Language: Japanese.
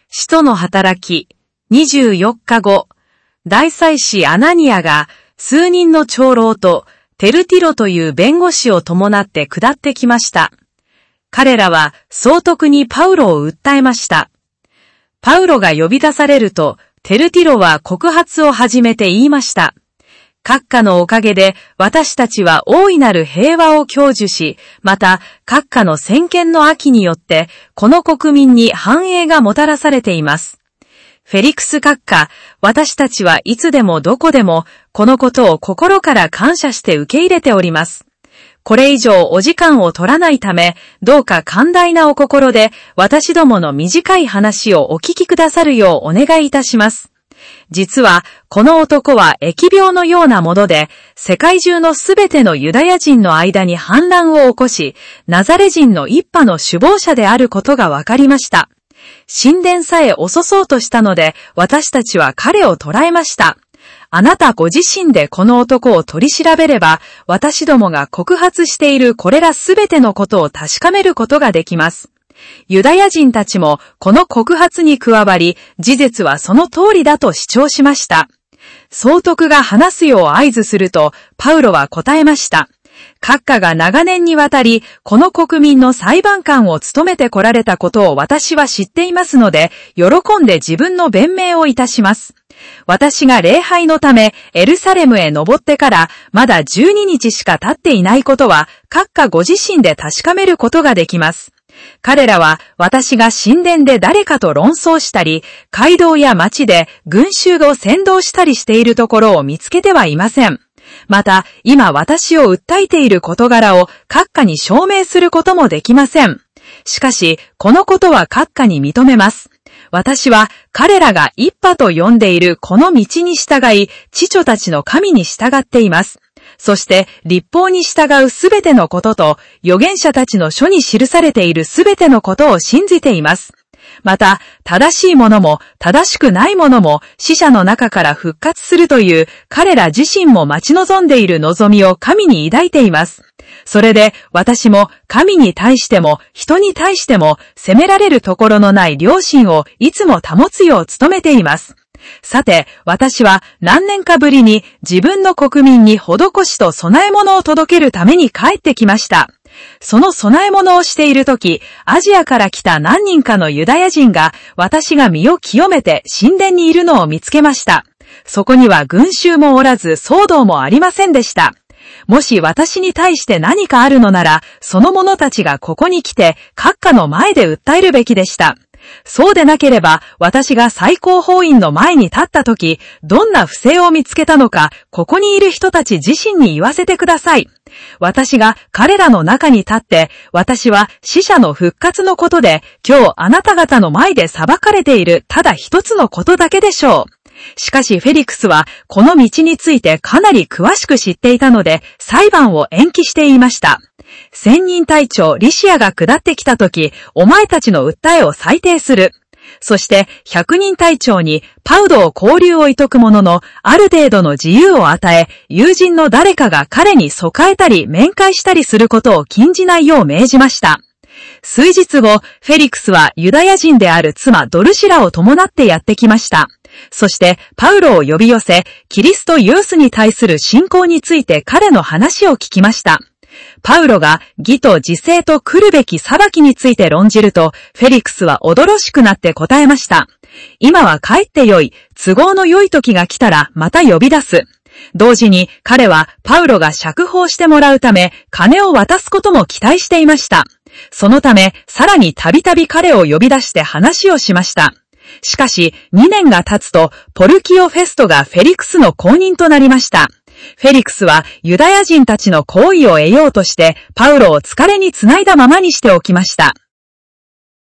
使徒の働き、24日後、大祭司アナニアが数人の長老とテルティロという弁護士を伴って下ってきました。彼らは総督にパウロを訴えました。パウロが呼び出されると、テルティロは告発を始めて言いました。閣下のおかげで私たちは大いなる平和を享受し、また閣下の先見の秋によってこの国民に繁栄がもたらされています。フェリクス閣下、私たちはいつでもどこでもこのことを心から感謝して受け入れております。これ以上お時間を取らないため、どうか寛大なお心で私どもの短い話をお聞きくださるようお願いいたします。実は、この男は疫病のようなもので、世界中のすべてのユダヤ人の間に反乱を起こし、ナザレ人の一派の首謀者であることが分かりました。神殿さえ遅そうとしたので、私たちは彼を捕らえました。あなたご自身でこの男を取り調べれば、私どもが告発しているこれらすべてのことを確かめることができます。ユダヤ人たちもこの告発に加わり、事実はその通りだと主張しました。総督が話すよう合図すると、パウロは答えました。閣下が長年にわたり、この国民の裁判官を務めてこられたことを私は知っていますので、喜んで自分の弁明をいたします。私が礼拝のためエルサレムへ登ってからまだ12日しか経っていないことは、閣下ご自身で確かめることができます。彼らは私が神殿で誰かと論争したり、街道や街で群衆を扇動したりしているところを見つけてはいません。また、今私を訴えている事柄を閣下に証明することもできません。しかし、このことは閣下に認めます。私は彼らが一派と呼んでいるこの道に従い、知女たちの神に従っています。そして律法に従うすべてのことと、預言者たちの書に記されているすべてのことを信じています。また、正しいものも正しくないものも死者の中から復活するという彼ら自身も待ち望んでいる望みを神に抱いています。それで私も神に対しても人に対しても責められるところのない良心をいつも保つよう努めています。さて、私は何年かぶりに自分の国民に施しと供え物を届けるために帰ってきました。その供え物をしているとき、アジアから来た何人かのユダヤ人が私が身を清めて神殿にいるのを見つけました。そこには群衆もおらず騒動もありませんでした。もし私に対して何かあるのなら、その者たちがここに来て閣下の前で訴えるべきでした。そうでなければ、私が最高法院の前に立ったとき、どんな不正を見つけたのか、ここにいる人たち自身に言わせてください。私が彼らの中に立って、私は死者の復活のことで、今日あなた方の前で裁かれているただ一つのことだけでしょう。しかしフェリクスはこの道についてかなり詳しく知っていたので、裁判を延期していました。千人隊長リシアが下ってきたとき、お前たちの訴えを裁定する。そして100人隊長にパウロを拘留をいとくものの、ある程度の自由を与え、友人の誰かが彼に訴えたり面会したりすることを禁じないよう命じました。数日後、フェリクスはユダヤ人である妻ドルシラを伴ってやってきました。そしてパウロを呼び寄せ、キリストユースに対する信仰について彼の話を聞きました。パウロが義と自制と来るべき裁きについて論じると、フェリクスは驚しくなって答えました。今は帰ってよい。都合の良い時が来たらまた呼び出す。同時に彼はパウロが釈放してもらうため金を渡すことも期待していました。そのためさらにたびたび彼を呼び出して話をしました。しかし2年が経つとポルキオ・フェストがフェリクスの後任となりました。フェリクスはユダヤ人たちの好意を得ようとしてパウロを疲れにつないだままにしておきました。